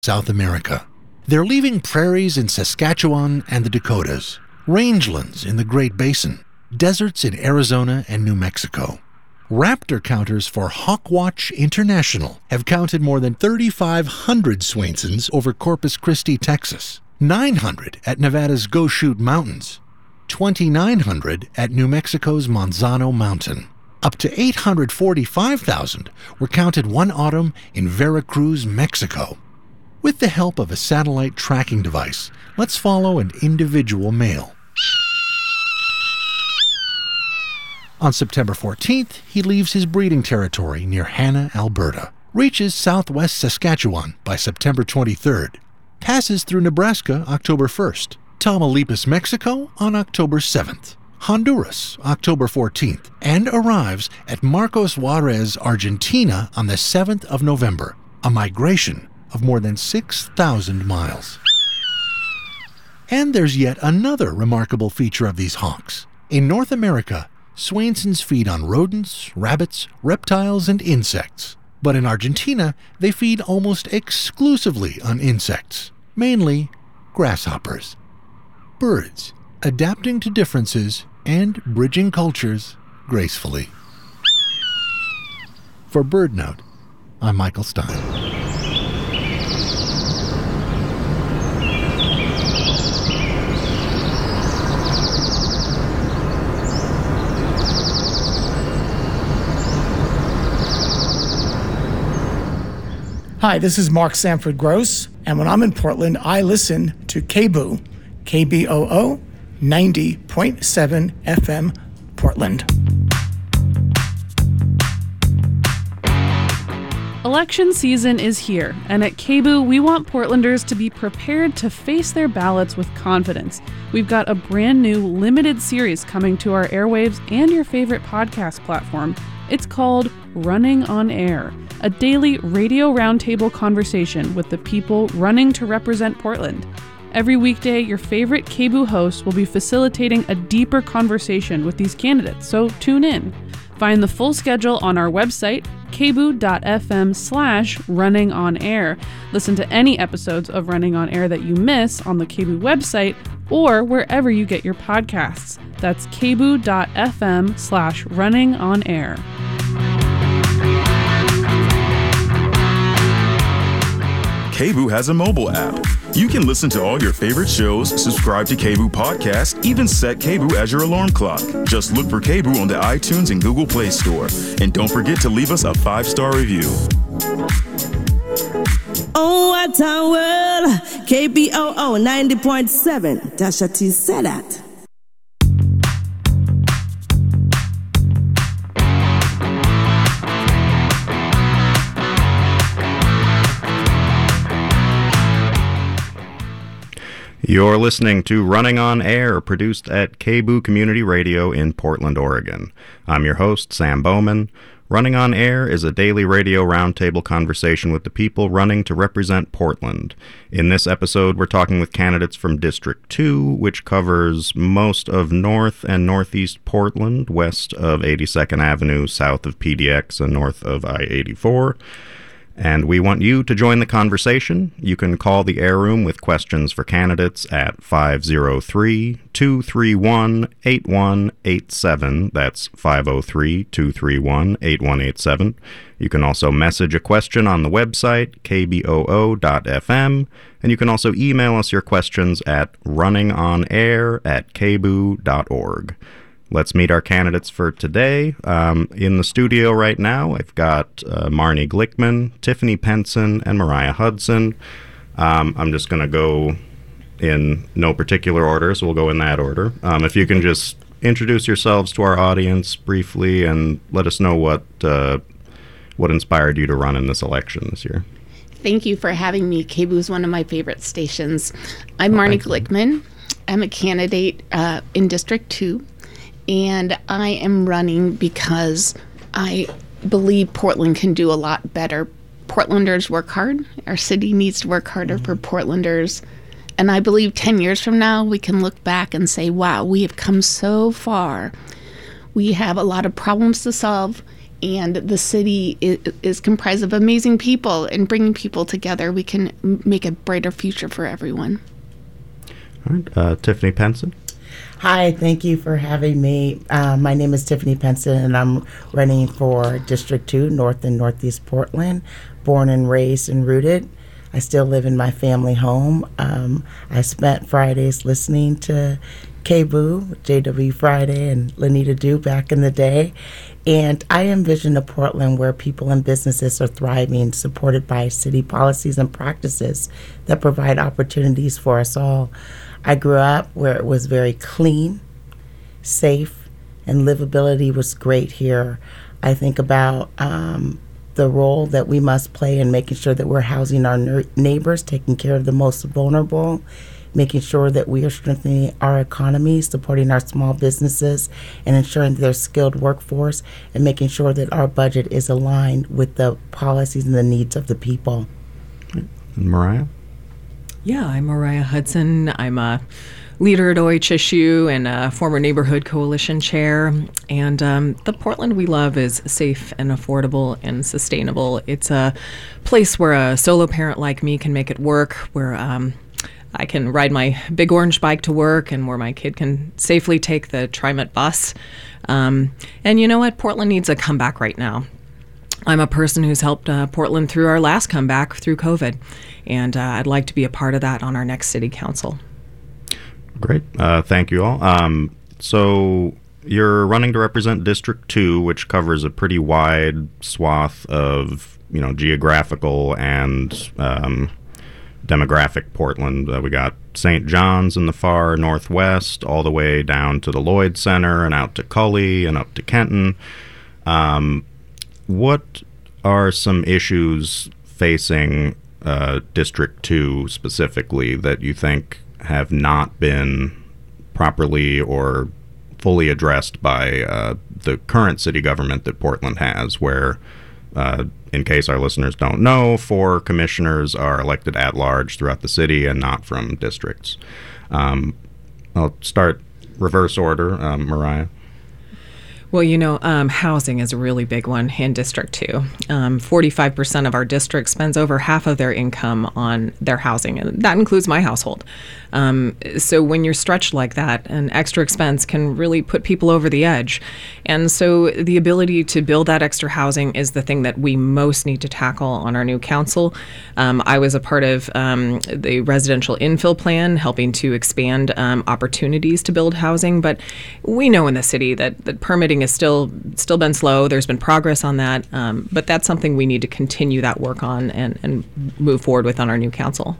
South America. They're leaving prairies in Saskatchewan and the Dakotas, rangelands in the Great Basin, deserts in Arizona and New Mexico. Raptor counters for Hawkwatch International have counted more than 3,500 Swainsons over Corpus Christi, Texas, 900 at Nevada's Go Shoot Mountains, 2,900 at New Mexico's Manzano Mountain. Up to 845,000 were counted one autumn in Veracruz, Mexico. With the help of a satellite tracking device, let's follow an individual male. On September 14th, he leaves his breeding territory near Hanna, Alberta, reaches southwest Saskatchewan by September 23rd, passes through Nebraska October 1st, Tamaulipas, Mexico on October 7th, Honduras October 14th, and arrives at Marcos Juarez, Argentina on the 7th of November, a migration of more than 6,000 miles. And there's yet another remarkable feature of these hawks. In North America, Swainsons feed on rodents, rabbits, reptiles, and insects. But in Argentina, they feed almost exclusively on insects, mainly grasshoppers. Birds, adapting to differences and bridging cultures gracefully. For BirdNote, I'm Michael Stein. Hi, this is Mark Sanford Gross, and when I'm in Portland, I listen to KBOO, KBOO 90.7 FM, Portland. Election season is here, and at KBOO, we want Portlanders to be prepared to face their ballots with confidence. We've got a brand new limited series coming to our airwaves and your favorite podcast platform. It's called Running on Air, a daily radio roundtable conversation with the people running to represent Portland. Every weekday, your favorite KBOO host will be facilitating a deeper conversation with these candidates, so tune in. Find the full schedule on our website, kboo.fm/runningonair. Listen to any episodes of Running on Air that you miss on the KBOO website or wherever you get your podcasts. That's kboo.fm/runningonair. KBOO has a mobile app. You can listen to all your favorite shows, subscribe to KBOO Podcast, even set KBOO as your alarm clock. Just look for KBOO on the iTunes and Google Play Store. And don't forget to leave us a 5-star review. Oh, what a world! KBOO 90.7. Tasha T said that. You're listening to Running on Air, produced at KBOO Community Radio in Portland, Oregon. I'm your host, Sam Bowman. Running on Air is a daily radio roundtable conversation with the people running to represent Portland. In this episode, we're talking with candidates from District 2, which covers most of north and northeast Portland, west of 82nd Avenue, south of PDX, and north of I-84. And we want you to join the conversation. You can call the Air Room with questions for candidates at 503-231-8187. That's 503-231-8187. You can also message a question on the website, kboo.fm. And you can also email us your questions at runningonair@kboo.org. Let's meet our candidates for today. In the studio right now, I've got Marnie Glickman, Tiffany Penson, and Mariah Hudson. I'm just going to go in no particular order, so we'll go in that order. If you can just introduce yourselves to our audience briefly and let us know what inspired you to run in this election this year. Thank you for having me. KBOO is one of my favorite stations. I'm Marnie Glickman. I'm a candidate in District 2. And I am running because I believe Portland can do a lot better. Portlanders work hard. Our city needs to work harder for Portlanders. And I believe 10 years from now, we can look back and say, wow, we have come so far. We have a lot of problems to solve, and the city is comprised of amazing people, and bringing people together, we can make a brighter future for everyone. All right, Tiffany Penson. Hi, thank you for having me. My name is Tiffany Penson, and I'm running for District 2, North and Northeast Portland, born and raised and rooted. I still live in my family home. I spent Fridays listening to KBOO, JW Friday, and Lanita Dew back in the day. And I envision a Portland where people and businesses are thriving, supported by city policies and practices that provide opportunities for us all. I grew up where it was very clean, safe, and livability was great here. I think about the role that we must play in making sure that we're housing our neighbors, taking care of the most vulnerable, making sure that we are strengthening our economy, supporting our small businesses, and ensuring there's skilled workforce, and making sure that our budget is aligned with the policies and the needs of the people. And Mariah? Yeah, I'm Mariah Hudson. I'm a leader at OHSU and a former neighborhood coalition chair. And the Portland we love is safe and affordable and sustainable. It's a place where a solo parent like me can make it work, where I can ride my big orange bike to work, and where my kid can safely take the TriMet bus. And you know what? Portland needs a comeback right now. I'm a person who's helped Portland through our last comeback through COVID, and I'd like to be a part of that on our next city council. Great. Thank you all. So you're running to represent District 2, which covers a pretty wide swath of, geographical and demographic Portland. We got St. John's in the far northwest, all the way down to the Lloyd Center and out to Cully and up to Kenton. What are some issues facing District 2 specifically that you think have not been properly or fully addressed by the current city government that Portland has, where, in case our listeners don't know, 4 commissioners are elected at large throughout the city and not from districts? I'll start reverse order. Mariah? Well, housing is a really big one in District 2. 45% of our district spends over half of their income on their housing, and that includes my household. So when you're stretched like that, an extra expense can really put people over the edge. And so the ability to build that extra housing is the thing that we most need to tackle on our new council. I was a part of the residential infill plan, helping to expand opportunities to build housing. But we know in the city that permitting has still been slow. There's been progress on that, but that's something we need to continue that work on and move forward with on our new council.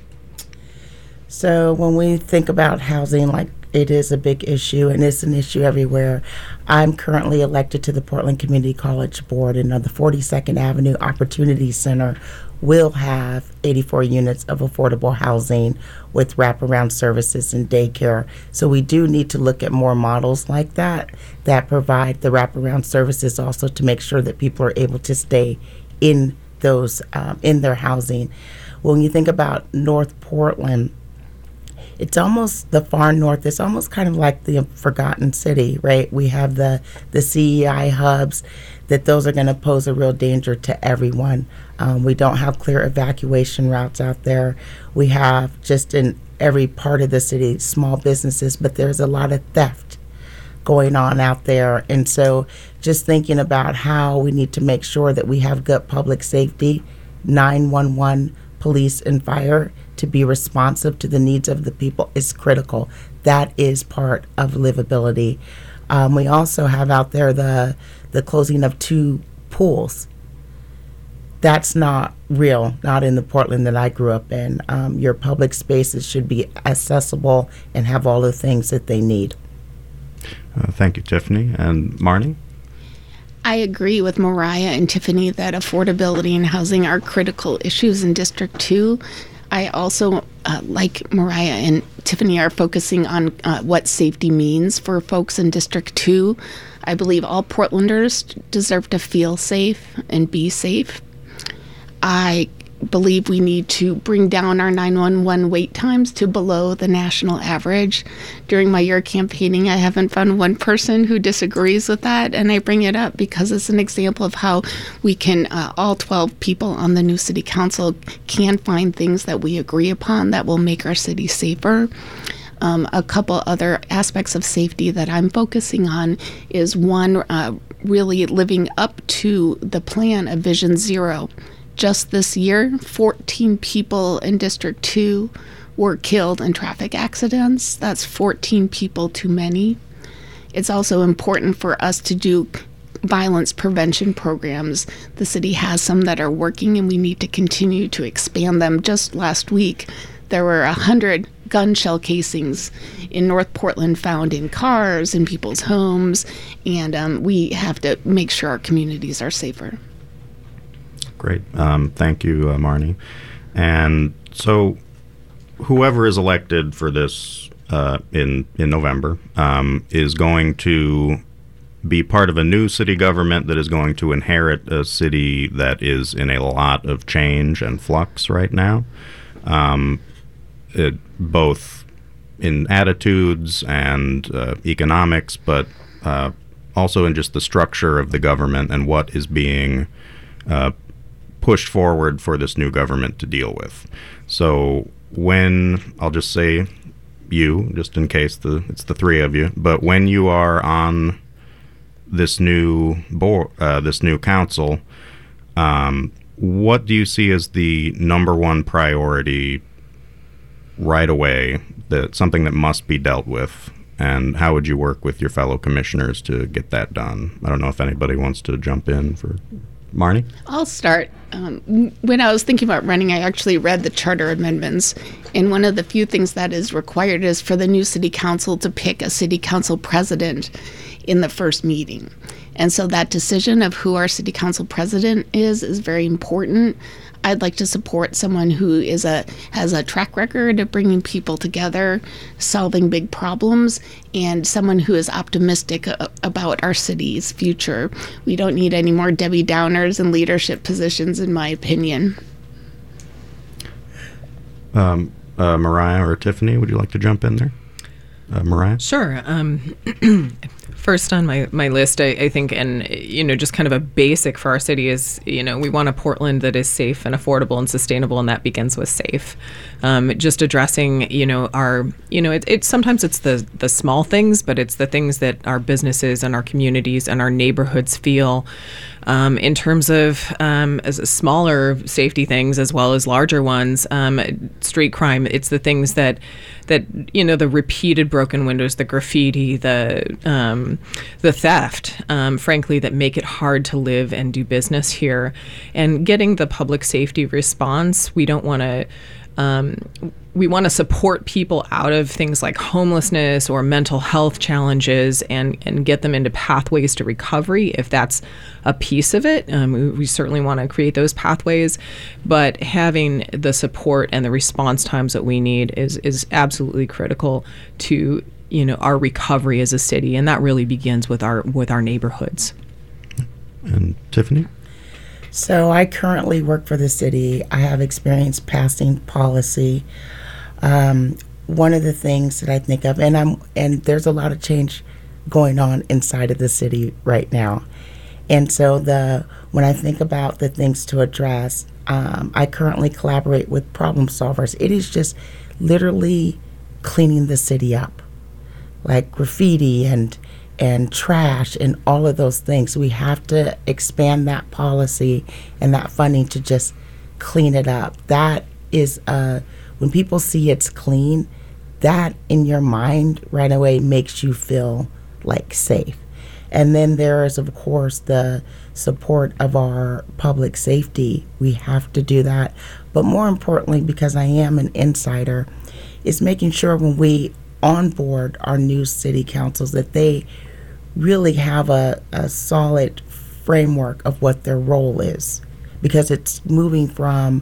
So when we think about housing, it is a big issue, and it's an issue everywhere. I'm currently elected to the Portland Community College Board, and the 42nd Avenue Opportunity Center will have 84 units of affordable housing with wraparound services and daycare. So we do need to look at more models like that provide the wraparound services also to make sure that people are able to stay in those in their housing. When you think about North Portland, it's almost the far north. It's almost kind of like the forgotten city, right? We have the CEI hubs, that those are going to pose a real danger to everyone. We don't have clear evacuation routes out there. We have just in every part of the city small businesses, but there's a lot of theft going on out there. And so just thinking about how we need to make sure that we have good public safety, 911, police, and fire to be responsive to the needs of the people is critical. That is part of livability. We also have out there the closing of 2 pools. That's not real, not in the Portland that I grew up in. Your public spaces should be accessible and have all the things that they need. Thank you, Tiffany. And Marnie? I agree with Mariah and Tiffany that affordability and housing are critical issues in District 2. I also, like Mariah and Tiffany, are focusing on what safety means for folks in District 2. I believe all Portlanders deserve to feel safe and be safe. I believe we need to bring down our 911 wait times to below the national average. During my year campaigning, I haven't found one person who disagrees with that, and I bring it up because it's an example of how we can, all 12 people on the new city council can find things that we agree upon that will make our city safer. A couple other aspects of safety that I'm focusing on is one, really living up to the plan of Vision Zero. Just this year, 14 people in District 2 were killed in traffic accidents. That's 14 people too many. It's also important for us to do violence prevention programs. The city has some that are working, and we need to continue to expand them. Just last week, there were 100 gun shell casings in North Portland found in cars, in people's homes, and we have to make sure our communities are safer. Great. Thank you, Marnie. And so whoever is elected for this in November is going to be part of a new city government that is going to inherit a city that is in a lot of change and flux right now, both in attitudes and economics, but also in just the structure of the government and what is being pushed forward for this new government to deal with. So when, I'll just say you, just in case it's the three of you, but when you are on this new board, this new council, what do you see as the number one priority right away, something that must be dealt with, and how would you work with your fellow commissioners to get that done? I don't know if anybody wants to jump in for Marnie? I'll start. When I was thinking about running, I actually read the charter amendments, and one of the few things that is required is for the new city council to pick a city council president in the first meeting. And so that decision of who our city council president is very important. I'd like to support someone who has a track record of bringing people together, solving big problems, and someone who is optimistic about our city's future. We don't need any more Debbie Downers in leadership positions, in my opinion. Mariah or Tiffany, would you like to jump in there? Mariah? Sure. First on my list, I think, and, just kind of a basic for our city is, we want a Portland that is safe and affordable and sustainable, and that begins with safe. Just addressing, sometimes it's the small things, but it's the things that our businesses and our communities and our neighborhoods feel. In terms of as smaller safety things as well as larger ones, street crime, it's the things that the repeated broken windows, the graffiti, the theft, frankly, that make it hard to live and do business here. And getting the public safety response, we don't want to we want to support people out of things like homelessness or mental health challenges and get them into pathways to recovery if that's a piece of it. We certainly want to create those pathways, but having the support and the response times that we need is absolutely critical to our recovery as a city, and that really begins with our neighborhoods. And Tiffany? So I currently work for the city. I have experience passing policy. One of the things that I think of, and there's a lot of change going on inside of the city right now. And so when I think about the things to address, I currently collaborate with problem solvers. It is just literally cleaning the city up, like graffiti and trash and all of those things. We have to expand that policy and that funding to just clean it up. That is when people see it's clean, that in your mind right away makes you feel like safe. And then there is, of course, the support of our public safety. We have to do that. But more importantly, because I am an insider, is making sure when we onboard our new city councils that they really have a solid framework of what their role is. Because it's moving for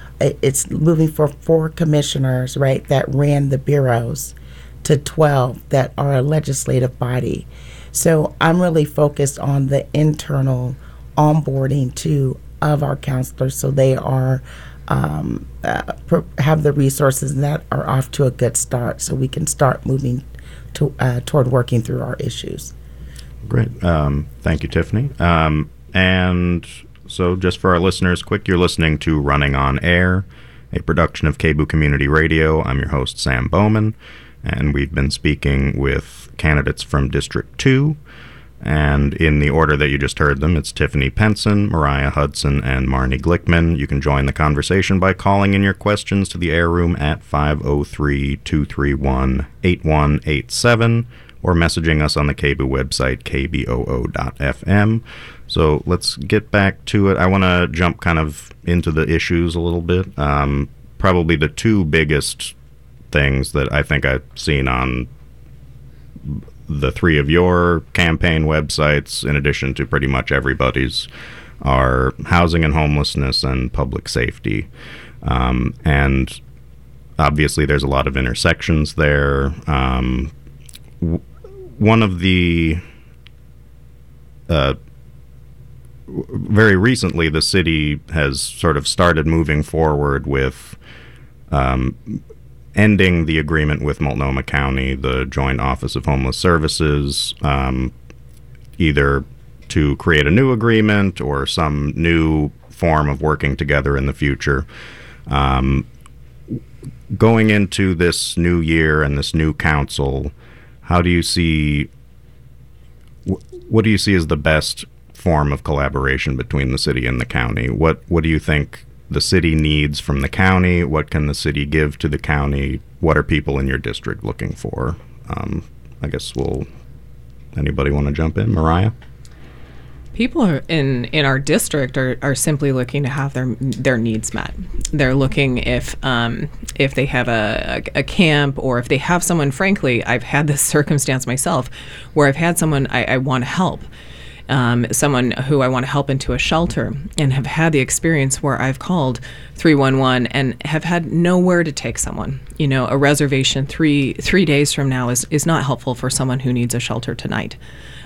4 commissioners, right, that ran the bureaus to 12 that are a legislative body. So I'm really focused on the internal onboarding too of our counselors, so they are have the resources that are off to a good start, so we can start moving toward working through our issues. Great. Thank you, Tiffany. And so just for our listeners, quick, you're listening to Running on Air, a production of KBOO Community Radio. I'm your host, Sam Bowman, and we've been speaking with candidates from District 2. And in the order that you just heard them, it's Tiffany Penson, Mariah Hudson, and Marnie Glickman. You can join the conversation by calling in your questions to the air room at 503-231-8187 or messaging us on the KBOO website, kboo.fm. So let's get back to it. I want to jump kind of into the issues a little bit. Probably the two biggest things that I think I've seen on the three of your campaign websites, in addition to pretty much everybody's, are housing and homelessness and public safety. And obviously there's a lot of intersections there. One of the very recently, the city has sort of started moving forward with ending the agreement with Multnomah County, the Joint Office of Homeless Services, either to create a new agreement or some new form of working together in the future. Going into this new year and this new council, how do you see, what do you see as the best form of collaboration between the city and the county? What do you think the city needs from the county? What can the city give to the county? What are people in your district looking for? I guess anybody want to jump in? Mariah? People in our district are simply looking to have their needs met. They're looking if they have a camp, or if they have someone. Frankly, I've had this circumstance myself where I've had someone I want to help. Someone who I want to help into a shelter, and have had the experience where I've called 311 and have had nowhere to take someone. You know, a reservation three days from now is not helpful for someone who needs a shelter tonight.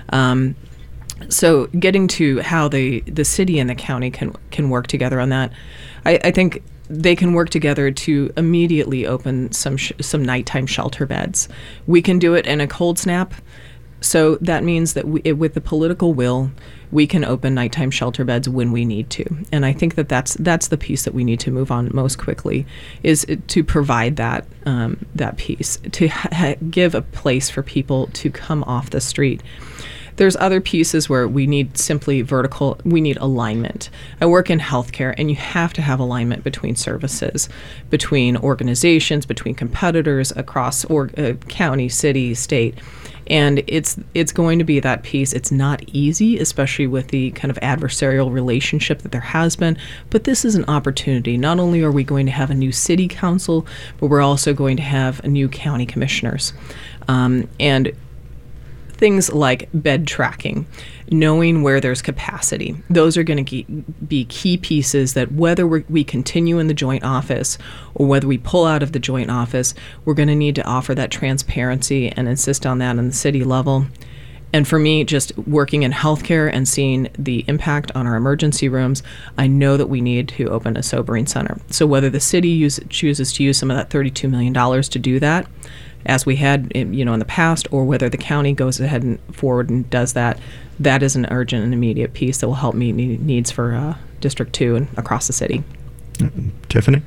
So getting to how the city and the county can work together on that, I think they can work together to immediately open some nighttime shelter beds. We can do it in a cold snap. So that means that with the political will, we can open nighttime shelter beds when we need to. And I think that's the piece that we need to move on most quickly, is to provide that piece, to give a place for people to come off the street. There's other pieces where we need we need alignment. I work in healthcare, and you have to have alignment between services, between organizations, between competitors across county, city, state. And it's going to be that piece. It's not easy, especially with the kind of adversarial relationship that there has been. But this is an opportunity. Not only are we going to have a new city council, but we're also going to have a new county commissioners. And things like bed tracking, knowing where there's capacity. Those are going to be key pieces that whether we continue in the joint office or whether we pull out of the joint office, we're going to need to offer that transparency and insist on that on the city level. And for me, just working in healthcare and seeing the impact on our emergency rooms, I know that we need to open a sobering center. So whether the city chooses to use some of that $32 million to do that, as we had in the past, or whether the county goes ahead and forward and does that, that is an urgent and immediate piece that will help meet needs for District 2 and across the city. Tiffany?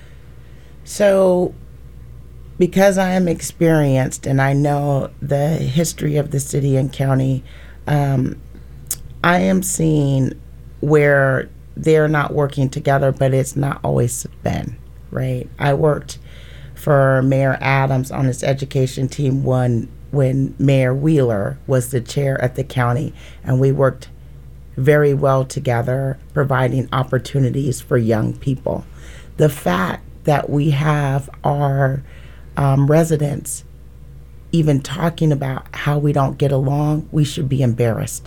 So, because I am experienced and I know the history of the city and county, I am seeing where they're not working together, but it's not always been, right? I worked for Mayor Adams on his education team when Mayor Wheeler was the chair at the county, and we worked very well together, providing opportunities for young people. The fact that we have our residents even talking about how we don't get along, we should be embarrassed.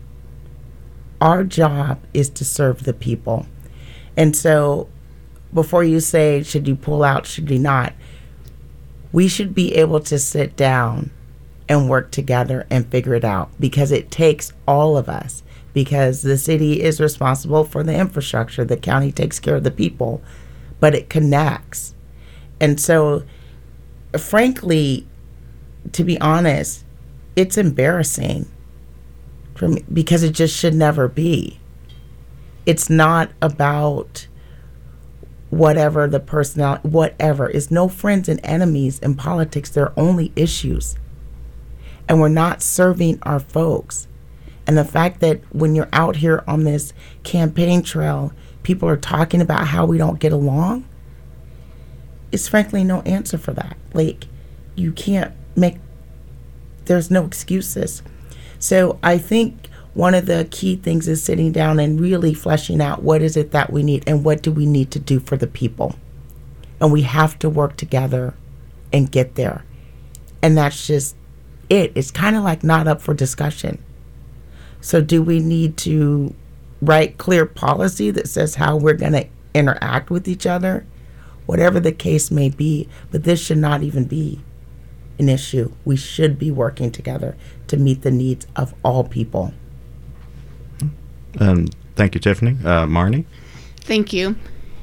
Our job is to serve the people. And so before you say, should you pull out, should you not, we should be able to sit down and work together and figure it out, because it takes all of us, because the city is responsible for the infrastructure, the county takes care of the people. but it connects. And so, frankly, to be honest, it's embarrassing for me because it just should never be. It's not about whatever the personality, whatever. It's no friends and enemies in politics. They're only issues. And we're not serving our folks. And the fact that when you're out here on this campaign trail, people are talking about how we don't get along, is frankly no answer for that. Like, you can't there's no excuses. So I think one of the key things is sitting down and really fleshing out what is it that we need and what do we need to do for the people. And we have to work together and get there. And that's just it. It's kind of like not up for discussion. So do we need to write clear policy that says how we're going to interact with each other? Whatever the case may be, but this should not even be an issue. We should be working together to meet the needs of all people. Thank you, Tiffany. Marnie? Thank you.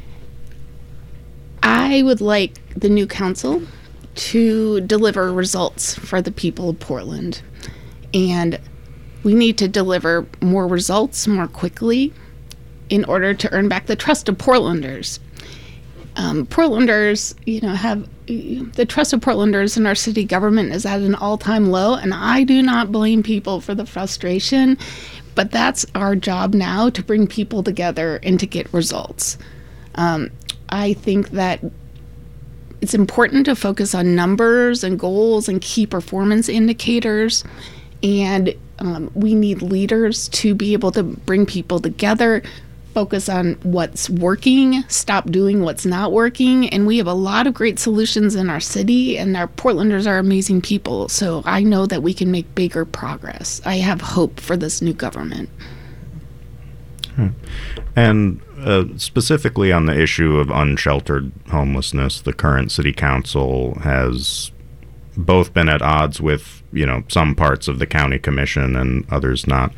I would like the new council to deliver results for the people of Portland. And we need to deliver more results more quickly in order to earn back the trust of Portlanders. Portlanders, have the trust of Portlanders in our city government is at an all-time low, and I do not blame people for the frustration, but that's our job now, to bring people together and to get results. I think that it's important to focus on numbers and goals and key performance indicators, and we need leaders to be able to bring people together, focus on what's working, stop doing what's not working. And we have a lot of great solutions in our city, and our Portlanders are amazing people. So I know that we can make bigger progress. I have hope for this new government. And specifically on the issue of unsheltered homelessness, the current city council has both been at odds with, some parts of the county commission and others not.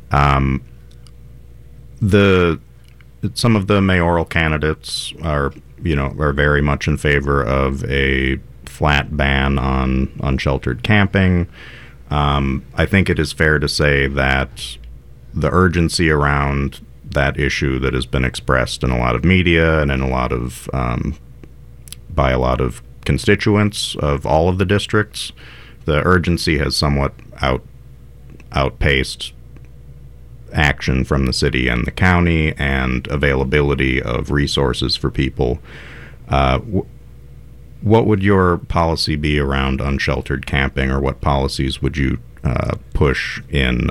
Some of the mayoral candidates are very much in favor of a flat ban on unsheltered camping. I think it is fair to say that the urgency around that issue that has been expressed in a lot of media and in by a lot of constituents of all of the districts, the urgency has somewhat outpaced action from the city and the county and availability of resources for people. What would your policy be around unsheltered camping, or what policies would you push in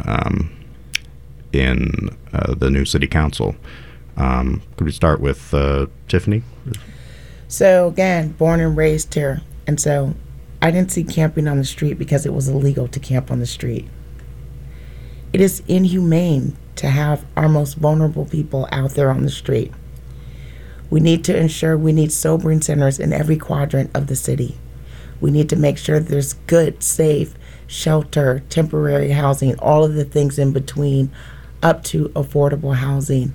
the new city council? Could we start with Tiffany? So again, born and raised here, and so I didn't see camping on the street because it was illegal to camp on the street. It is inhumane to have our most vulnerable people out there on the street. We need to ensure we need sobering centers in every quadrant of the city. We need to make sure there's good, safe shelter, temporary housing, all of the things in between, up to affordable housing.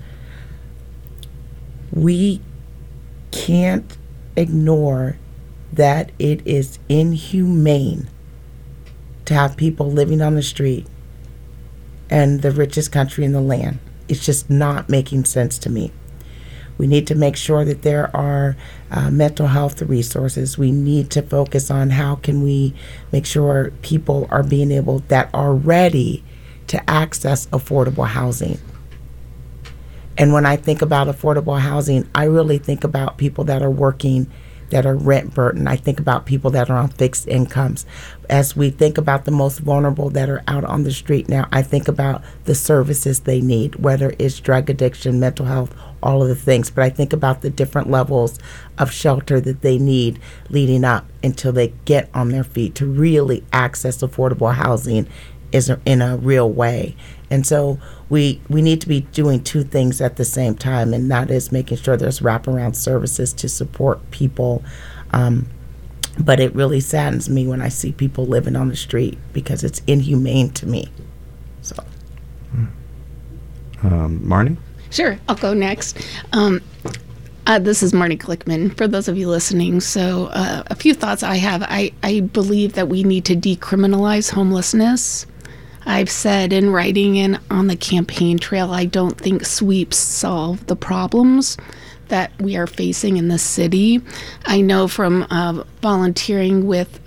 We can't ignore that it is inhumane to have people living on the street and the richest country in the land. It's just not making sense to me. We need to make sure that there are mental health resources. We need to focus on how can we make sure people are being able, that are ready to access affordable housing. And when I think about affordable housing, I really think about people that are working, that are rent burdened. I think about people that are on fixed incomes. As we think about the most vulnerable that are out on the street now, I think about the services they need, whether it's drug addiction, mental health, all of the things. But I think about the different levels of shelter that they need leading up until they get on their feet to really access affordable housing in a real way. And so we need to be doing two things at the same time, and that is making sure there's wraparound services to support people. But it really saddens me when I see people living on the street because it's inhumane to me. So, Marnie? Sure, I'll go next. This is Marnie Glickman, for those of you listening. So a few thoughts I have. I believe that we need to decriminalize homelessness. I've said in writing and on the campaign trail, I don't think sweeps solve the problems that we are facing in the city. I know from volunteering with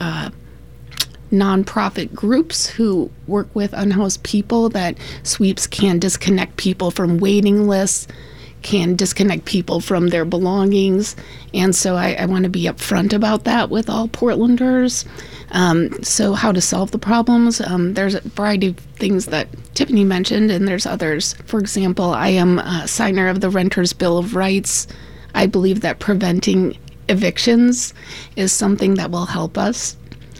nonprofit groups who work with unhoused people that sweeps can disconnect people from waiting lists, can disconnect people from their belongings. And so I want to be upfront about that with all Portlanders. So how to solve the problems? There's a variety of things that Tiffany mentioned, and there's others. For example, I am a signer of the Renters' Bill of Rights. I believe that preventing evictions is something that will help us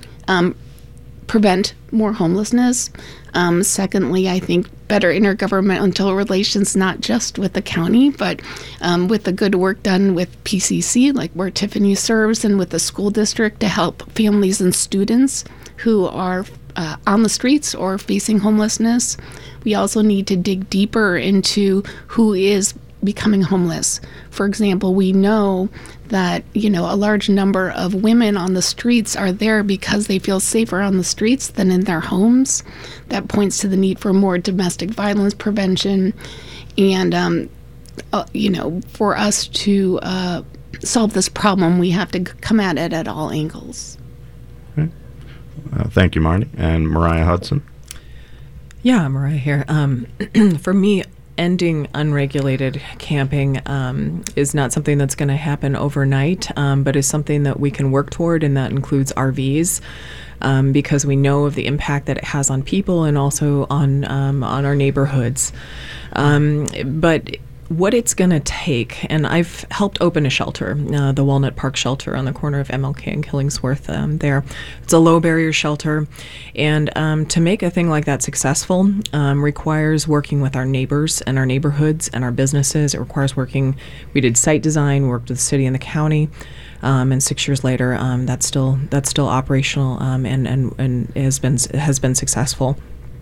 prevent more homelessness. Secondly, I think better intergovernmental relations, not just with the county, but with the good work done with PCC, like where Tiffany serves, and with the school district to help families and students who are on the streets or facing homelessness. We also need to dig deeper into who is becoming homeless. For example, we know that, a large number of women on the streets are there because they feel safer on the streets than in their homes. That points to the need for more domestic violence prevention. And, for us to solve this problem, we have to come at it at all angles. Okay. Thank you, Marnie. And Mariah Hudson? Yeah, Mariah here. For me, ending unregulated camping is not something that's going to happen overnight, but is something that we can work toward, and that includes RVs, because we know of the impact that it has on people and also on our neighborhoods. But what it's going to take, and I've helped open a shelter, the Walnut Park shelter on the corner of MLK and Killingsworth there. It's a low barrier shelter, and to make a thing like that successful requires working with our neighbors and our neighborhoods and our businesses. It requires we did site design, worked with the city and the county, and 6 years later, that's still operational and has been successful.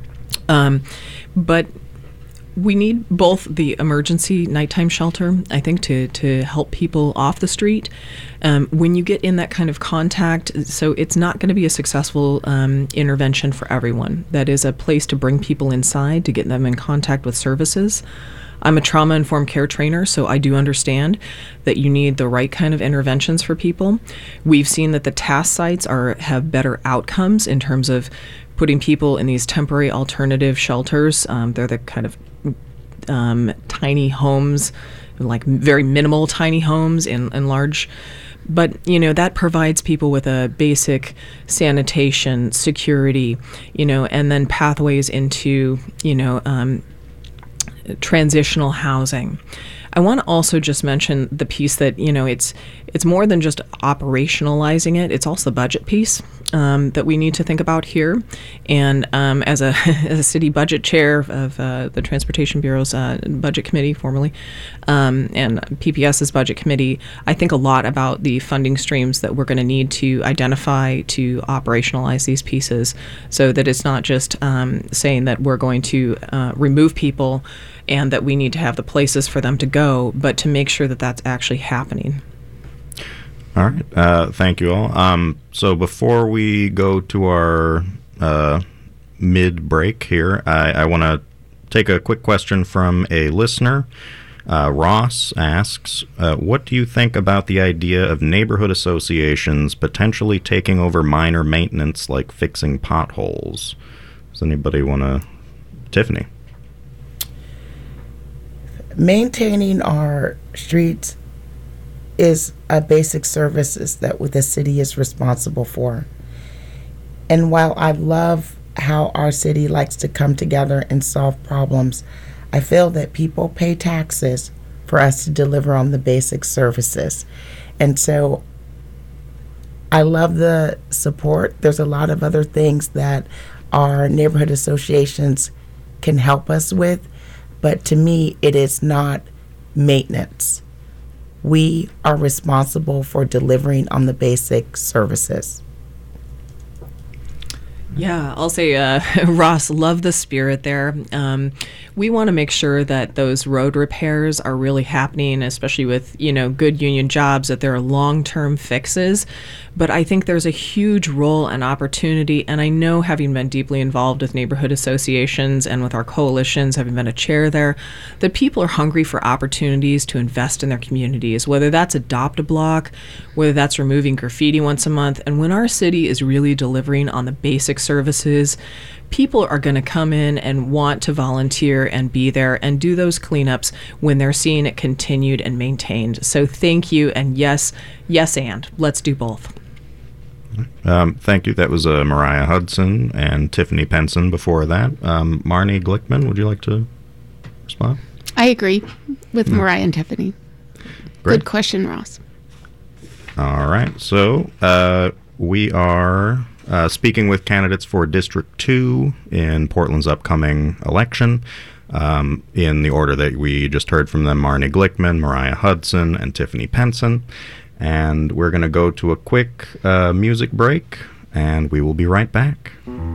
But we need both the emergency nighttime shelter, I think, to help people off the street. When you get in that kind of contact, so it's not going to be a successful intervention for everyone. That is a place to bring people inside, to get them in contact with services. I'm a trauma-informed care trainer, so I do understand that you need the right kind of interventions for people. We've seen that the task sites have better outcomes in terms of putting people in these temporary alternative shelters. They're the kind of tiny homes, like very minimal tiny homes in large. But, that provides people with a basic sanitation, security, and then pathways into, transitional housing. I want to also just mention the piece that, it's more than just operationalizing it. It's also the budget piece that we need to think about here. And as a city budget chair of the Transportation Bureau's budget committee formerly, and PPS's budget committee, I think a lot about the funding streams that we're going to need to identify to operationalize these pieces, so that it's not just saying that we're going to remove people and that we need to have the places for them to go, but to make sure that that's actually happening. All right. Thank you all. So before we go to our mid-break here, I want to take a quick question from a listener. Ross asks, what do you think about the idea of neighborhood associations potentially taking over minor maintenance like fixing potholes? Does anybody want to? Tiffany? Maintaining our streets is a basic services that the city is responsible for. And while I love how our city likes to come together and solve problems, I feel that people pay taxes for us to deliver on the basic services. And so I love the support. There's a lot of other things that our neighborhood associations can help us with, but to me, it is not maintenance. We are responsible for delivering on the basic services. Yeah, I'll say, Ross, love the spirit there. We want to make sure that those road repairs are really happening, especially with, good union jobs, that there are long-term fixes. But I think there's a huge role and opportunity, and I know, having been deeply involved with neighborhood associations and with our coalitions, having been a chair there, that people are hungry for opportunities to invest in their communities, whether that's adopt a block, whether that's removing graffiti once a month. And when our city is really delivering on the basic services, people are going to come in and want to volunteer and be there and do those cleanups when they're seeing it continued and maintained. So thank you, and yes, and let's do both. Thank you. That was Mariah Hudson and Tiffany Penson before that. Marnie Glickman, would you like to respond? I agree with Mariah and Tiffany. Great. Good question, Ross. All right. So we are speaking with candidates for District 2 in Portland's upcoming election. In the order that we just heard from them, Marnie Glickman, Mariah Hudson, and Tiffany Penson. And we're going to go to a quick music break, and we will be right back.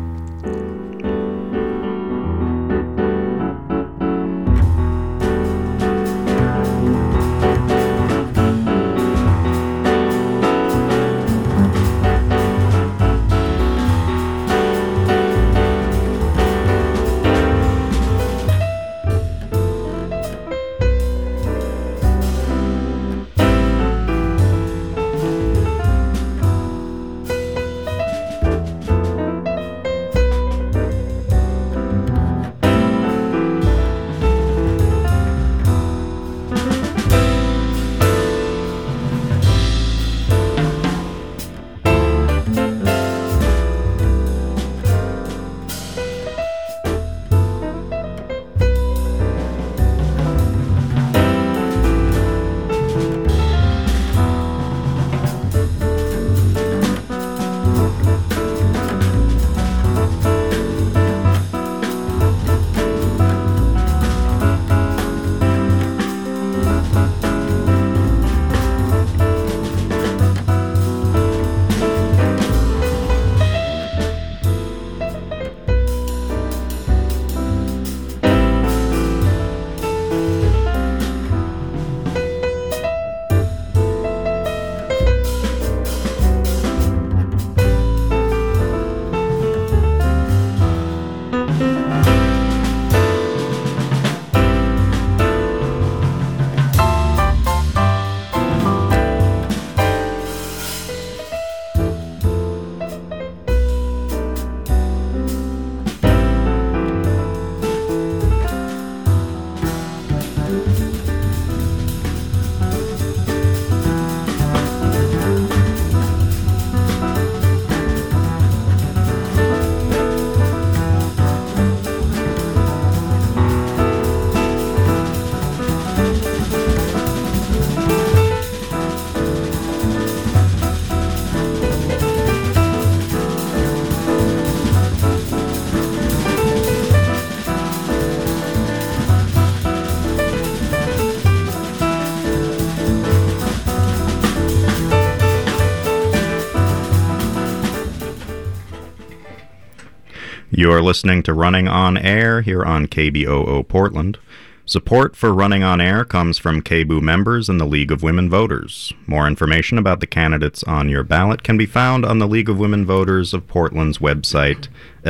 You're listening to Running on Air here on KBOO Portland. Support for Running on Air comes from KBOO members and the League of Women Voters. More information about the candidates on your ballot can be found on the League of Women Voters of Portland's website,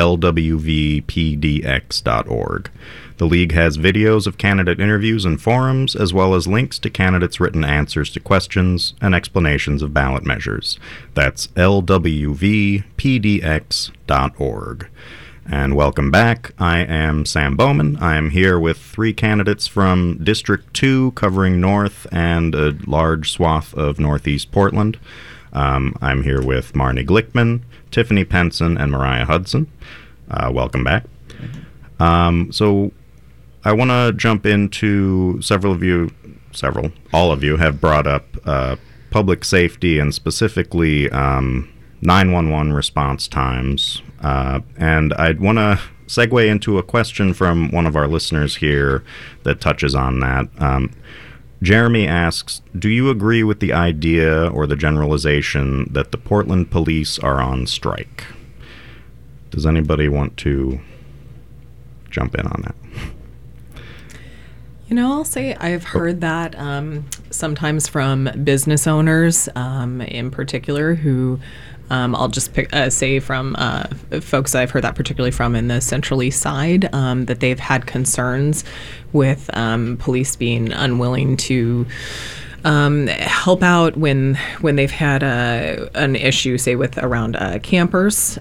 lwvpdx.org. The League has videos of candidate interviews and forums, as well as links to candidates' written answers to questions and explanations of ballot measures. That's lwvpdx.org. And welcome back. I am Sam Bowman. I am here with three candidates from District 2 covering north and a large swath of northeast Portland. I'm here with Marnie Glickman, Tiffany Penson, and Mariah Hudson. Welcome back. So I want to jump into all of you have brought up public safety and specifically 911 response times. And I'd want to segue into a question from one of our listeners here that touches on that. Jeremy asks, do you agree with the idea or the generalization that the Portland police are on strike? Does anybody want to jump in on that? I'll say I've heard that sometimes from business owners in particular who I'll just say from folks I've heard that particularly from in the Central East Side, that they've had concerns with police being unwilling to help out when they've had an issue, say with around campers.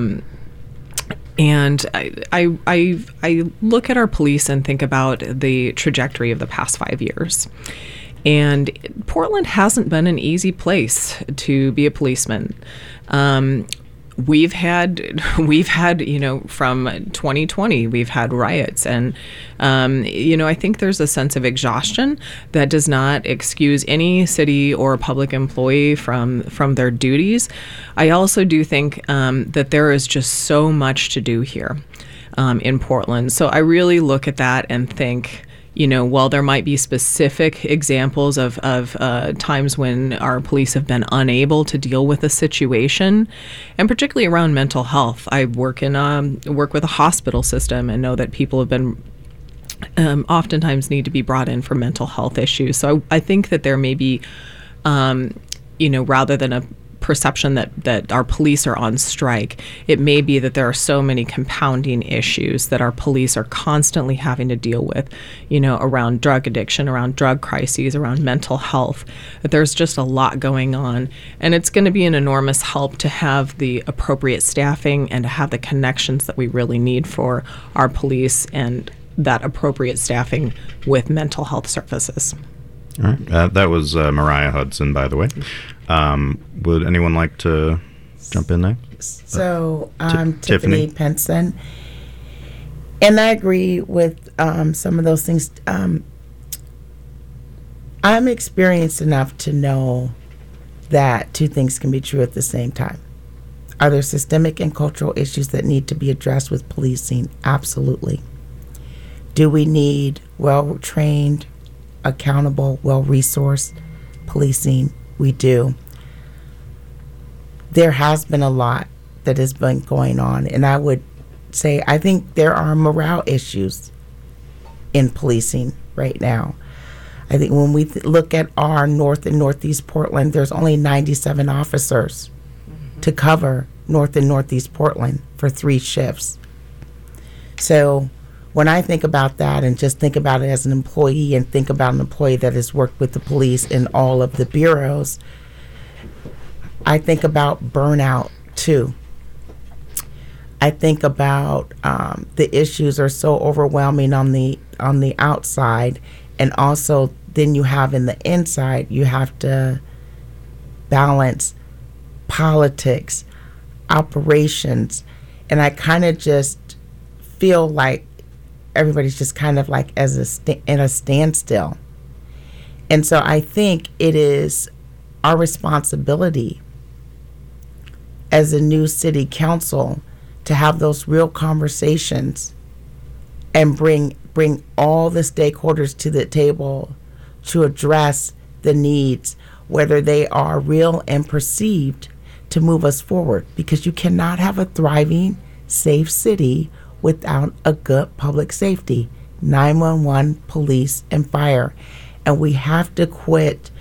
And I look at our police and think about the trajectory of the past 5 years. And Portland hasn't been an easy place to be a policeman. We've had, from 2020, we've had riots. And, I think there's a sense of exhaustion that does not excuse any city or public employee from their duties. I also do think that there is just so much to do here in Portland. So I really look at that and think, while there might be specific examples of times when our police have been unable to deal with a situation, and particularly around mental health. I work with a hospital system and know that people have been oftentimes need to be brought in for mental health issues. So I think that there may be, rather than a perception that our police are on strike, it may be that there are so many compounding issues that our police are constantly having to deal with, around drug addiction, around drug crises, around mental health, that there's just a lot going on. And it's going to be an enormous help to have the appropriate staffing and to have the connections that we really need for our police and that appropriate staffing with mental health services. All right. That was Mariah Hudson, by the way. Would anyone like to jump in there? So I'm Tiffany Penson, and I agree with some of those things. I'm experienced enough to know that two things can be true at the same time. Are there systemic and cultural issues that need to be addressed with policing? Absolutely. Do we need well-trained, accountable, well-resourced policing? We do. There has been a lot that has been going on, and I would say I think there are morale issues in policing right now. I think when we look at our North and Northeast Portland, there's only 97 officers to cover North and Northeast Portland for 3 shifts. So when I think about that and just think about it as an employee and think about an employee that has worked with the police in all of the bureaus, I think about burnout too. I think about the issues are so overwhelming on the outside, and also then you have in the inside, you have to balance politics, operations, and I kind of just feel like everybody's just kind of like in a standstill. And so I think it is our responsibility as a new city council to have those real conversations and bring all the stakeholders to the table to address the needs, whether they are real and perceived, to move us forward. Because you cannot have a thriving, safe city without a good public safety, 911, police, and fire. And we have to quit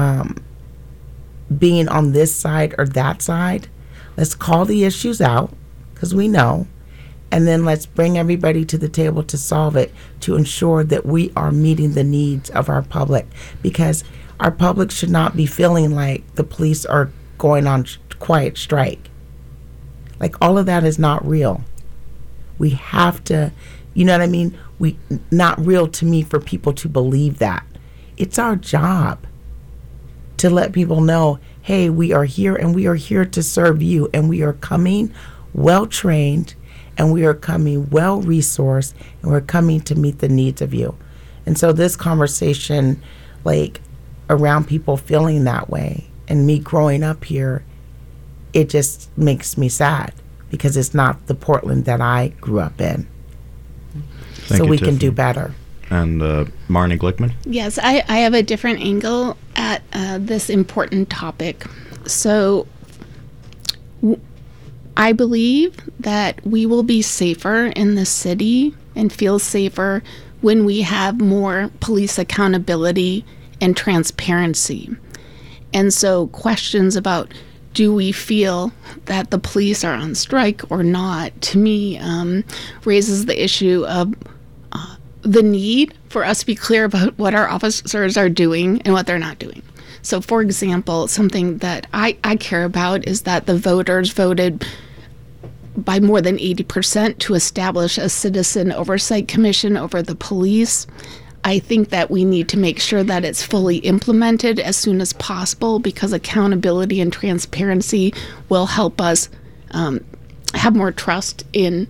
being on this side or that side. Let's call the issues out, because we know, and then let's bring everybody to the table to solve it, to ensure that we are meeting the needs of our public, because our public should not be feeling like the police are going on quiet strike. Like, all of that is not real. We have to, you know what I mean? Not real to me for people to believe that. It's our job to let people know, hey, we are here and we are here to serve you, and we are coming well-trained, and we are coming well-resourced, and we're coming to meet the needs of you. And so this conversation, like, around people feeling that way, and me growing up here, it just makes me sad, because it's not the Portland that I grew up in. Thank so you, we Tiffany. can do better. And Marnie Glickman? Yes, I have a different angle at this important topic. So I believe that we will be safer in the city and feel safer when we have more police accountability and transparency. And so questions about do we feel that the police are on strike or not, to me, raises the issue of the need for us to be clear about what our officers are doing and what they're not doing. So, for example, something that I care about is that the voters voted by more than 80% to establish a citizen oversight commission over the police. I think that we need to make sure that it's fully implemented as soon as possible, because accountability and transparency will help us have more trust in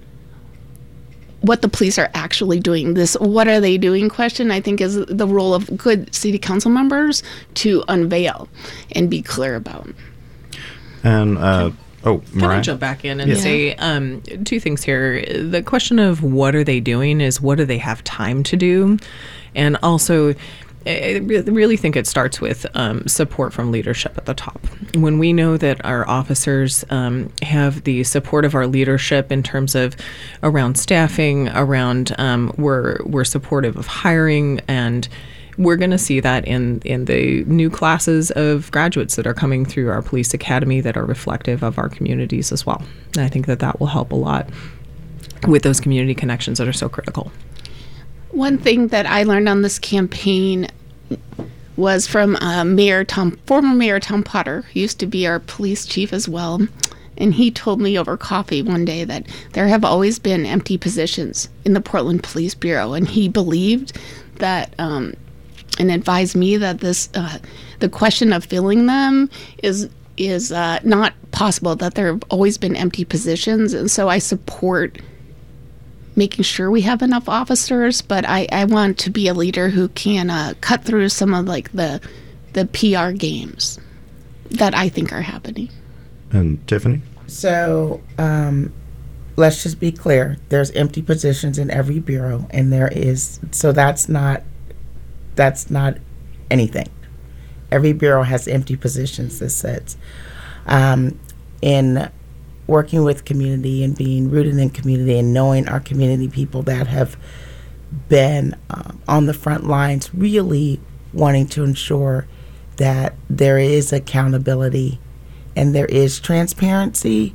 what the police are actually doing. This "what are they doing" question, I think, is the role of good city council members to unveil and be clear about. And Can I jump back in and say two things here? The question of what are they doing is what do they have time to do? And also, I really think it starts with support from leadership at the top. When we know that our officers have the support of our leadership in terms of around staffing, around we're supportive of hiring, and we're going to see that in the new classes of graduates that are coming through our police academy that are reflective of our communities as well. And I think that will help a lot with those community connections that are so critical. One thing that I learned on this campaign was from former Mayor Tom Potter, who used to be our police chief as well. And he told me over coffee one day that there have always been empty positions in the Portland Police Bureau. And he believed that, and advised me that the question of filling them is not possible, that there have always been empty positions. And so I support making sure we have enough officers, but I want to be a leader who can cut through some of the PR games that I think are happening. And Tiffany? So let's just be clear. There's empty positions in every bureau, and that's not anything. Every bureau has empty positions, this says. In working with community and being rooted in community and knowing our community people that have been on the front lines, really wanting to ensure that there is accountability and there is transparency.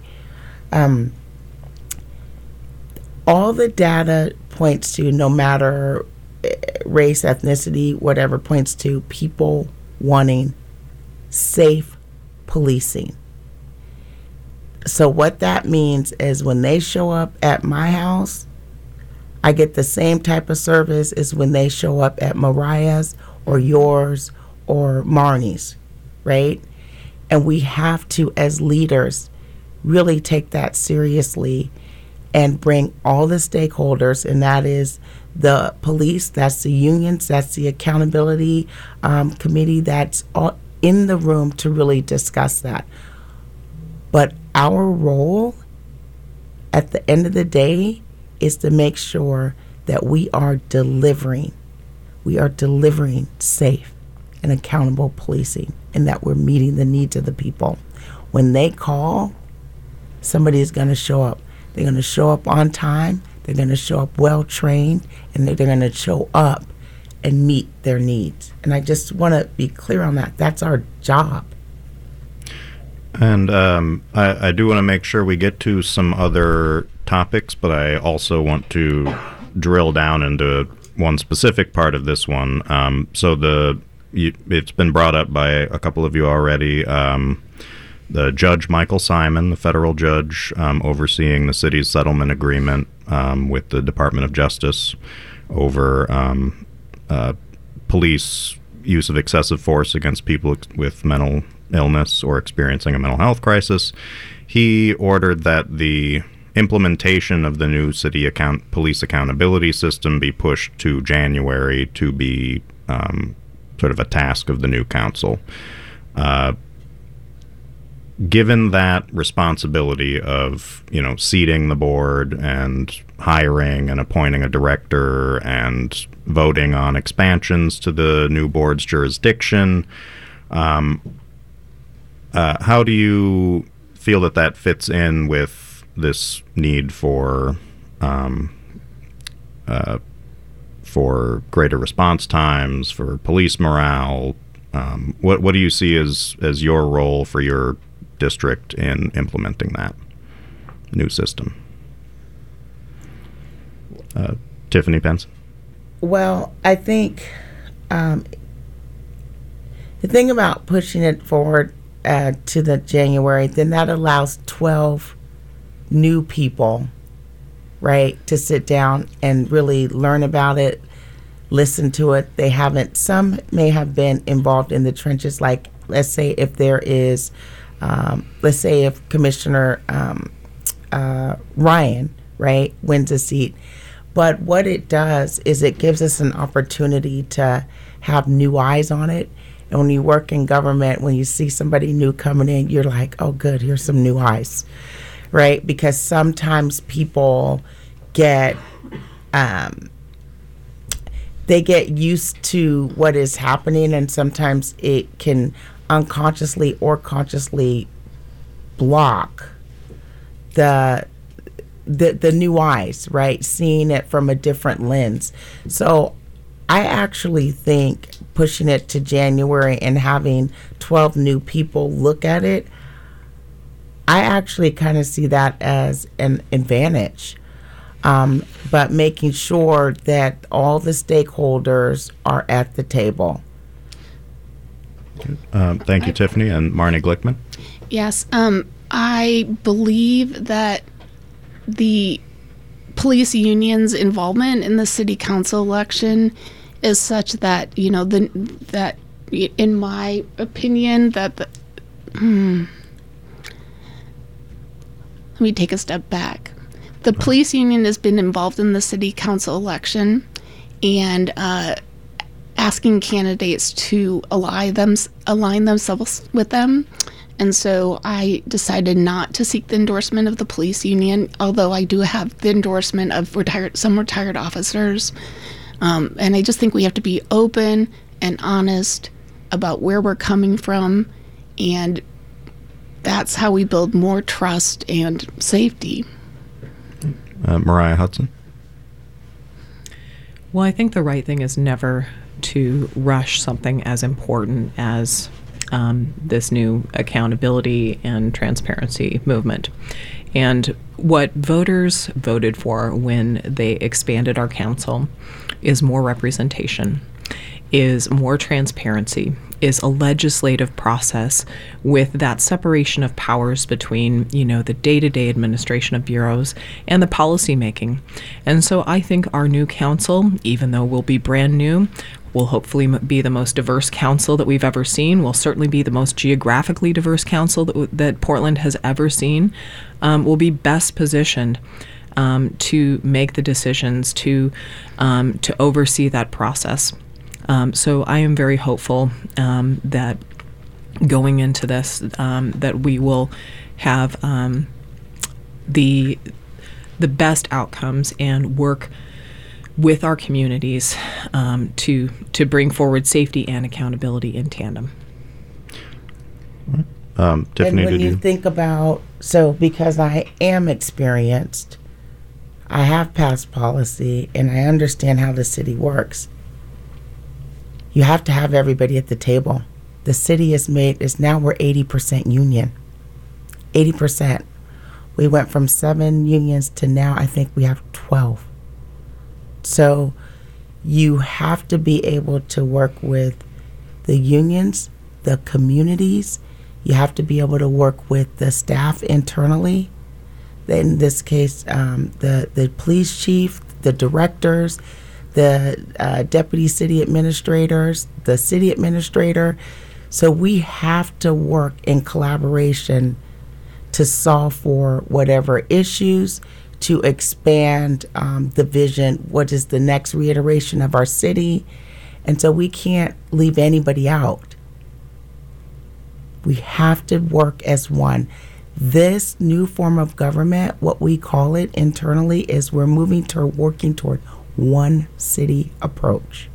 All the data points to, no matter race, ethnicity, whatever, points to people wanting safe policing. So what that means is when they show up at my house, I get the same type of service as when they show up at Mariah's or yours or Marnie's, right? And we have to, as leaders, really take that seriously and bring all the stakeholders, and that is the police, that's the unions, that's the accountability committee, that's all in the room to really discuss that. But our role at the end of the day is to make sure that we are delivering safe and accountable policing, and that we're meeting the needs of the people. When they call, somebody is going to show up. They're going to show up on time, they're going to show up well trained, and they're going to show up and meet their needs. And I just want to be clear on that. That's our job. And I do want to make sure we get to some other topics, but I also want to drill down into one specific part of this one. It's been brought up by a couple of you already. The Judge Michael Simon, the federal judge overseeing the city's settlement agreement with the Department of Justice over police use of excessive force against people with mental illness or experiencing a mental health crisis. He ordered that the implementation of the new city police accountability system be pushed to January to be sort of a task of the new council. Given that responsibility of, seating the board and hiring and appointing a director and voting on expansions to the new board's jurisdiction, how do you feel that fits in with this need for greater response times, for police morale? What do you see as your role for your district in implementing that new system? Tiffany Benson? Well, I think the thing about pushing it forward to the January, then that allows 12 new people, right, to sit down and really learn about it, listen to it. Some may have been involved in the trenches, like let's say if there is, let's say if Commissioner Ryan, right, wins a seat. But what it does is it gives us an opportunity to have new eyes on it. And when you work in government, when you see somebody new coming in, you're like, oh, good, here's some new eyes, right? Because sometimes people get used to what is happening, and sometimes it can unconsciously or consciously block the new eyes, right? Seeing it from a different lens. So I actually think pushing it to January and having 12 new people look at it, I actually kind of see that as an advantage. But making sure that all the stakeholders are at the table. Thank you, Tiffany. And Marnie Glickman? Yes, I believe that the police union's involvement in the city council election is such that, that in my opinion, that let me take a step back. The police union has been involved in the city council election and asking candidates to align themselves with them. And so I decided not to seek the endorsement of the police union, although I do have the endorsement of some retired officers. And I just think we have to be open and honest about where we're coming from, and that's how we build more trust and safety. Mariah Hudson? Well, I think the right thing is never to rush something as important as this new accountability and transparency movement. And what voters voted for when they expanded our council is more representation, is more transparency, is a legislative process with that separation of powers between, the day-to-day administration of bureaus and the policy making. And so I think our new council, even though we'll be brand new, will hopefully be the most diverse council that we've ever seen. Will certainly be the most geographically diverse council that Portland has ever seen. Will be best positioned to make the decisions, to oversee that process. So I am very hopeful that going into this, that we will have the best outcomes and work with our communities to bring forward safety and accountability in tandem. Tiffany, and when you think about, because I am experienced, I have passed policy, and I understand how the city works. You have to have everybody at the table. The city is now we're 80% union. 80%. We went from 7 unions to now I think we have 12. So you have to be able to work with the unions, the communities. You have to be able to work with the staff internally. In this case, the police chief, the directors, the deputy city administrators, the city administrator. So we have to work in collaboration to solve for whatever issues, to expand the vision, what is the next reiteration of our city. And so we can't leave anybody out. We have to work as one. This new form of government, what we call it internally, is we're moving toward working toward one city approach.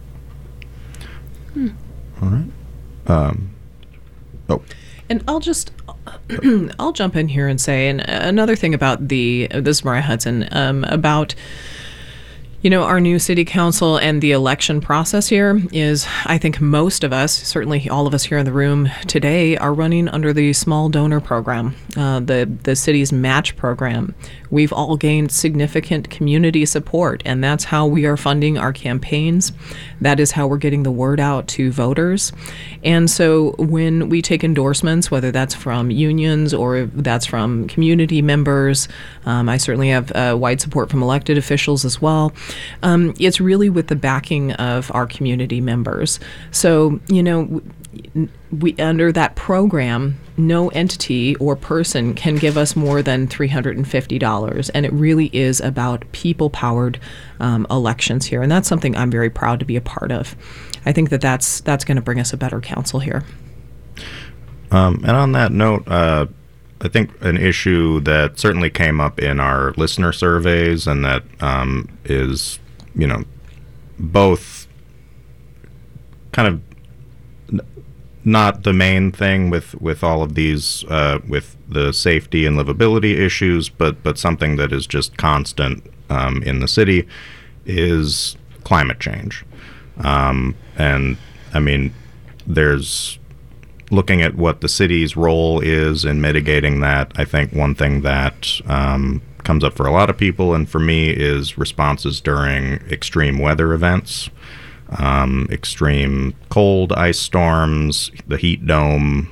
All right. And I'll just I'll jump in here and say, and another thing about this is Mariah Hudson, about our new city council and the election process here is, I think most of us, certainly all of us here in the room today, are running under the small donor program, the city's match program. We've all gained significant community support, and that's how we are funding our campaigns. That is how we're getting the word out to voters. And so when we take endorsements, whether that's from unions or that's from community members, I certainly have wide support from elected officials as well. It's really with the backing of our community members. So, we under that program, no entity or person can give us more than $350, and it really is about people-powered elections here, and that's something I'm very proud to be a part of. I think that's going to bring us a better council here. And on that note, I think an issue that certainly came up in our listener surveys, and that is, both kind of not the main thing with all of these, with the safety and livability issues, but something that is just constant in the city, is climate change. And I mean, there's looking at what the city's role is in mitigating that. I think one thing that comes up for a lot of people, and for me, is responses during extreme weather events. Extreme cold, ice storms, the heat dome.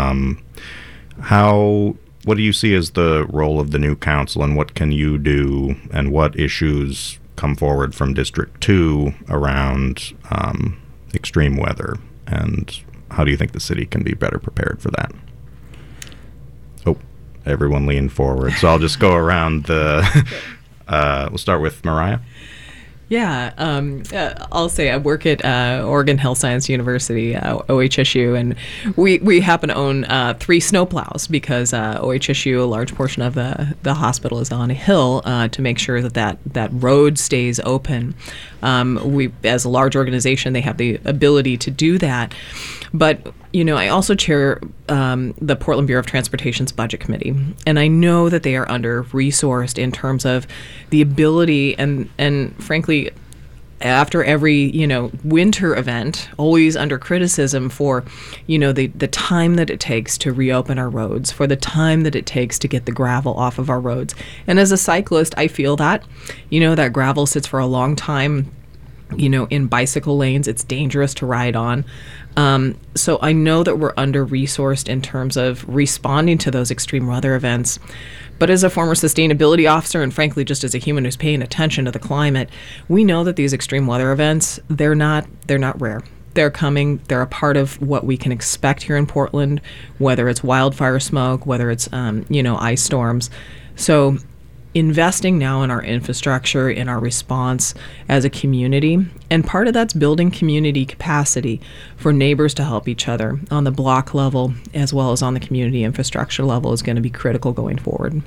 What do you see as the role of the new council, and what can you do, and what issues come forward from District 2 around extreme weather, and how do you think the city can be better prepared for that? Oh, everyone lean forward. So I'll just go around we'll start with Mariah. Yeah, I'll say I work at Oregon Health Science University, OHSU, and we happen to own 3 snowplows because OHSU, a large portion of the hospital is on a hill to make sure that road stays open. We, as a large organization, they have the ability to do that. But, I also chair the Portland Bureau of Transportation's Budget Committee, and I know that they are under-resourced in terms of the ability and frankly, after every, winter event, always under criticism for, the time that it takes to reopen our roads, for the time that it takes to get the gravel off of our roads. And as a cyclist, I feel that, that gravel sits for a long time, in bicycle lanes. It's dangerous to ride on. So I know that we're under-resourced in terms of responding to those extreme weather events. But as a former sustainability officer, and frankly just as a human who's paying attention to the climate, we know that these extreme weather events, they're not rare. They're coming. They're a part of what we can expect here in Portland, whether it's wildfire smoke, whether it's ice storms. So investing now in our infrastructure, in our response as a community, and part of that's building community capacity for neighbors to help each other on the block level as well as on the community infrastructure level is going to be critical going forward.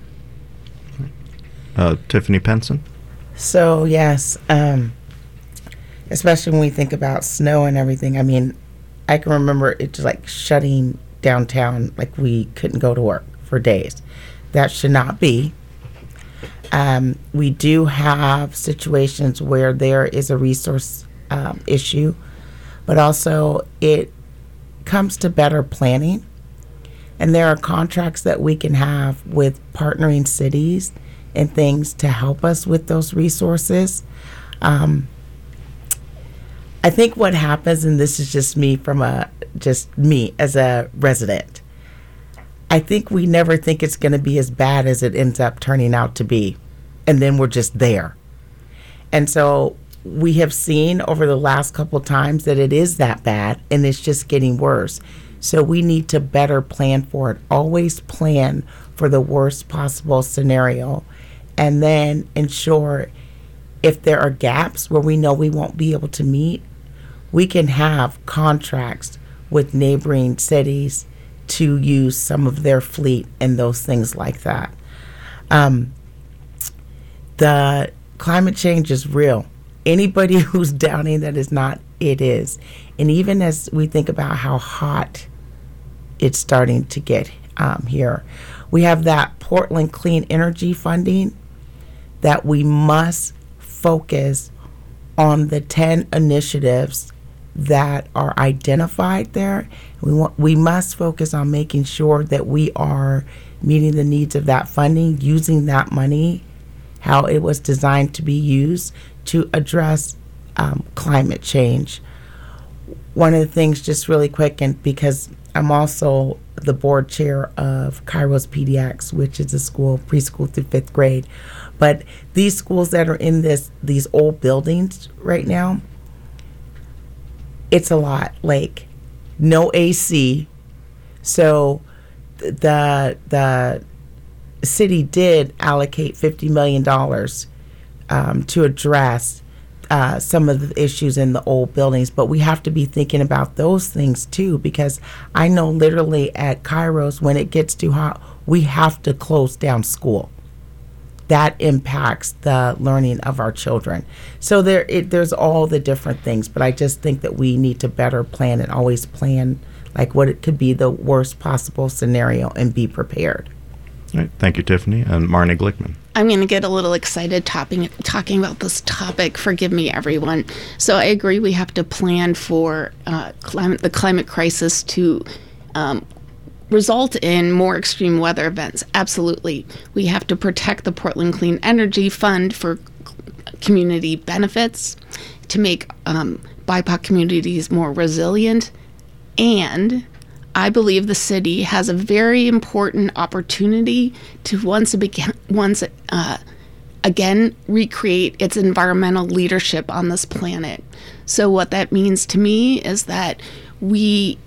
Tiffany Penson? So, yes, especially when we think about snow and everything. I mean, I can remember it just like shutting downtown, like we couldn't go to work for days. That should not be. We do have situations where there is a resource issue, but also it comes to better planning. And there are contracts that we can have with partnering cities and things to help us with those resources. I think what happens, and this is just me as a resident, I think we never think it's going to be as bad as it ends up turning out to be. And then we're just there. And so we have seen over the last couple of times that it is that bad and it's just getting worse. So we need to better plan for it. Always plan for the worst possible scenario. And then ensure if there are gaps where we know we won't be able to meet, we can have contracts with neighboring cities to use some of their fleet and those things like that. The climate change is real. Anybody who's doubting that is not, it is. And even as we think about how hot it's starting to get here. We have that Portland Clean Energy funding that we must focus on the 10 initiatives that are identified there. We must focus on making sure that we are meeting the needs of that funding, using that money how it was designed to be used to address climate change. One of the things, just really quick, and because I'm also the board chair of Kairos Pediatrics, which is a school preschool through 5th grade, but these schools that are in these old buildings right now, it's a lot. Like no AC, so the city did allocate $50 million to address some of the issues in the old buildings, but we have to be thinking about those things too, because I know literally at Kairos, when it gets too hot, we have to close down school. That impacts the learning of our children. So there's all the different things, but I just think that we need to better plan and always plan like what it could be the worst possible scenario and be prepared. All right. Thank you, Tiffany. And Marnie Glickman. I'm going to get a little excited talking about this topic. Forgive me, everyone. So I agree we have to plan for the climate crisis to result in more extreme weather events. Absolutely. We have to protect the Portland Clean Energy Fund for community benefits, to make BIPOC communities more resilient, and I believe the city has a very important opportunity to once again recreate its environmental leadership on this planet. So what that means to me is that we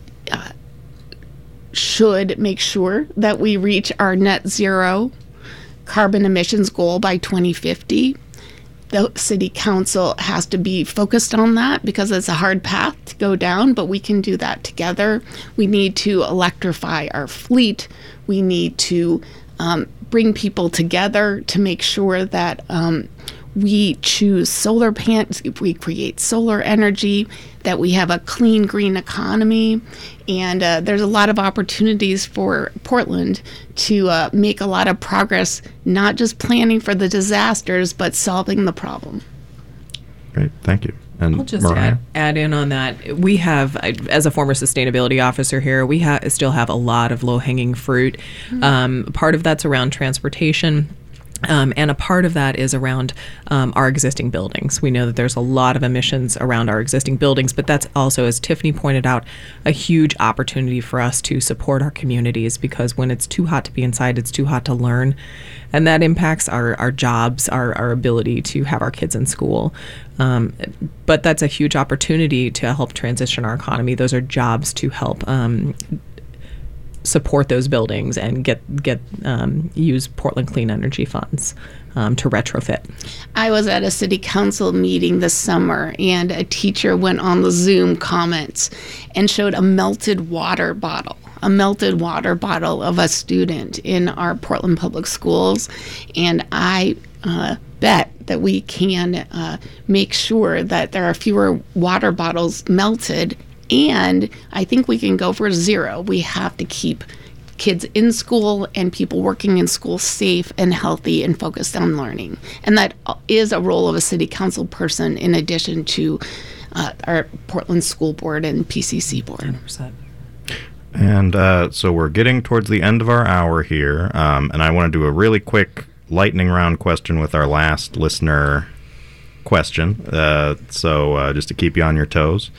should make sure that we reach our net zero carbon emissions goal by 2050. The city council has to be focused on that because it's a hard path to go down, but we can do that together. We need to electrify our fleet. We need to bring people together to make sure that we choose solar panels, we create solar energy, that we have a clean, green economy. And there's a lot of opportunities for Portland to make a lot of progress, not just planning for the disasters, but solving the problem. Great, thank you. And I'll just add in on that. We have, as a former sustainability officer here, we still have a lot of low-hanging fruit. Mm-hmm. Part of that's around transportation. And a part of that is around our existing buildings. We know that there's a lot of emissions around our existing buildings, but that's also, as Tiffany pointed out, a huge opportunity for us to support our communities, because when it's too hot to be inside, it's too hot to learn. And that impacts our jobs, our ability to have our kids in school. But that's a huge opportunity to help transition our economy. Those are jobs to help support those buildings and use Portland Clean Energy funds to retrofit. I was at a city council meeting this summer, and a teacher went on the Zoom comments and showed a melted water bottle of a student in our Portland Public Schools. And I bet that we can make sure that there are fewer water bottles melted. And I think we can go for zero. We have to keep kids in school and people working in school safe and healthy and focused on learning. And that is a role of a city council person in addition to our Portland School Board and PCC Board. 100%. And so we're getting towards the end of our hour here, and I want to do a really quick lightning round question with our last listener question, so just to keep you on your toes.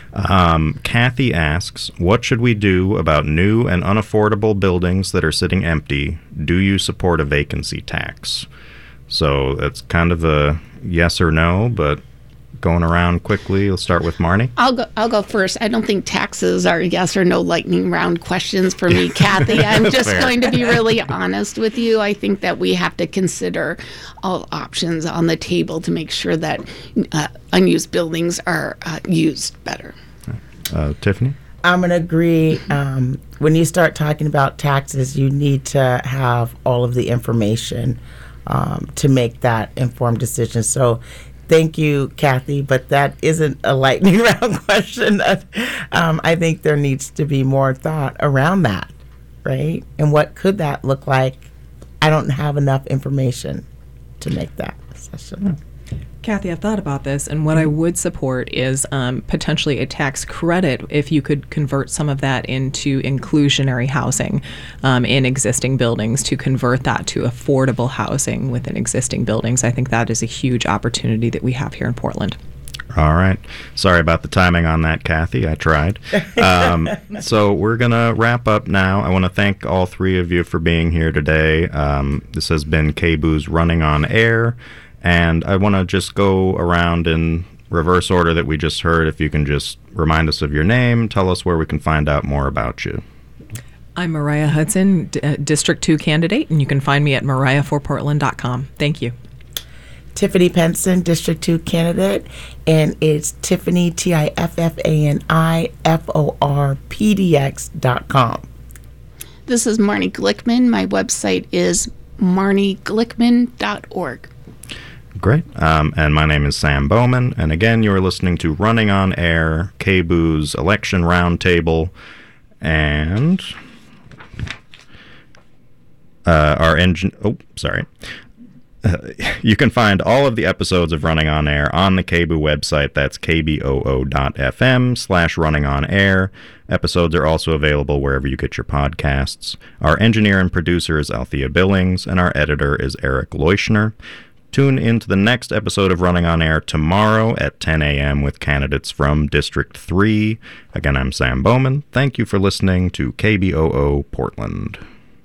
Kathy asks, what should we do about new and unaffordable buildings that are sitting empty? Do you support a vacancy tax? So that's kind of a yes or no, but going around quickly, let's start with Marnie. I'll go first. I don't think taxes are yes or no lightning round questions for me, Kathy. I'm just going to be really honest with you. I think that we have to consider all options on the table to make sure that unused buildings are used better. Tiffany? I'm going to agree. When you start talking about taxes, you need to have all of the information to make that informed decision. So thank you, Kathy, but that isn't a lightning round question. I think there needs to be more thought around that. right? And what could that look like? I don't have enough information to make that assessment. Kathy, I've thought about this, and what I would support is potentially a tax credit if you could convert some of that into inclusionary housing in existing buildings, to convert that to affordable housing within existing buildings. I think that is a huge opportunity that we have here in Portland. All right. Sorry about the timing on that, Kathy. I tried. So we're going to wrap up now. I want to thank all three of you for being here today. This has been KBOO's Running on Air. And I want to just go around in reverse order that we just heard. If you can just remind us of your name, tell us where we can find out more about you. I'm Mariah Hudson, District 2 candidate, and you can find me at mariahforportland.com. Thank you. Tiffany Penson, District 2 candidate, and it's Tiffany, TIFFANIFORPDX.com. This is Marnie Glickman. My website is marnieglickman.org. Great. And my name is Sam Bowman. And again, you're listening to Running on Air, KBOO's Election Roundtable. And you can find all of the episodes of Running on Air on the KBOO website. That's kboo.fm/runningonair. Episodes are also available wherever you get your podcasts. Our engineer and producer is Althea Billings, and our editor is Eric Leuschner. Tune in to the next episode of Running on Air tomorrow at 10 a.m. with candidates from District 3. Again, I'm Sam Bowman. Thank you for listening to KBOO Portland.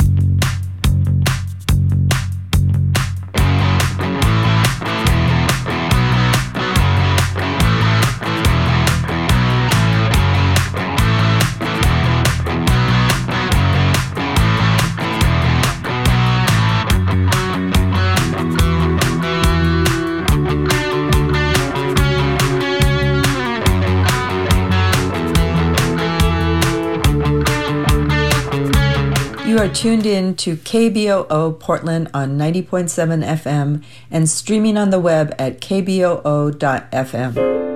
You are tuned in to KBOO Portland on 90.7 FM and streaming on the web at kboo.fm.